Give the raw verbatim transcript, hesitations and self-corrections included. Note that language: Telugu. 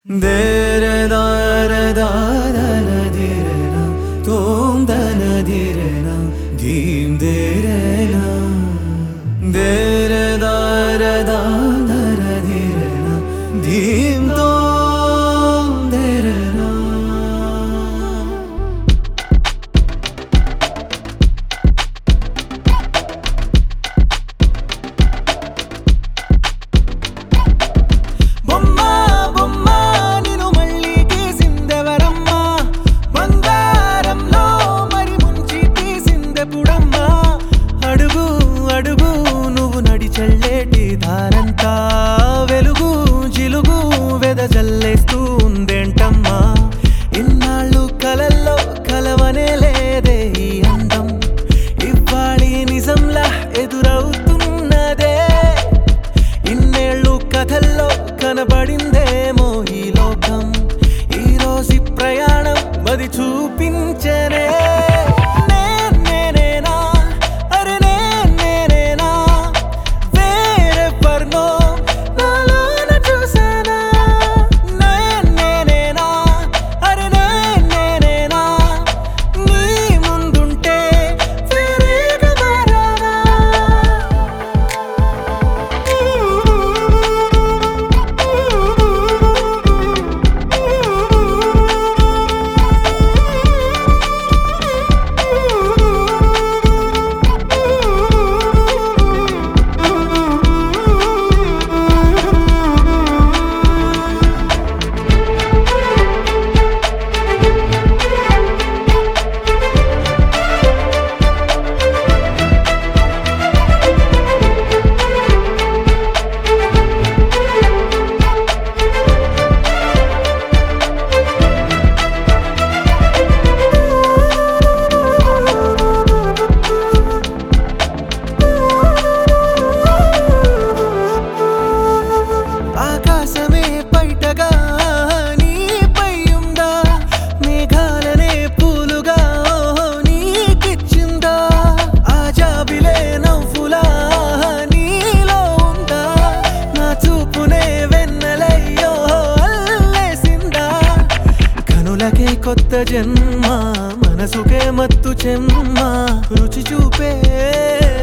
దేరదారదారనదిరన తోందనదిరన ధీం దేరన దేరదారదారనదిరన ధీం తోం దేరన చెల్లేటి దారంతా వెలుగు జిలుగు వెదజల్లేస్తూ ఉందేంటమ్మా ఇన్నాళ్ళు కలల్లో కలవనే లేదే ఈ అందం ఇవ్వాలి నిజంలా ఎదురవుతున్నదే ఇన్నేళ్ళు కథల్లో కనబడిందేమో ఈ లోకం ఈ రోజు ప్రయాణం మది చూపించనే కొత్త జన్మ మనసుకే మత్తు చెమ్మ రుచి చూపే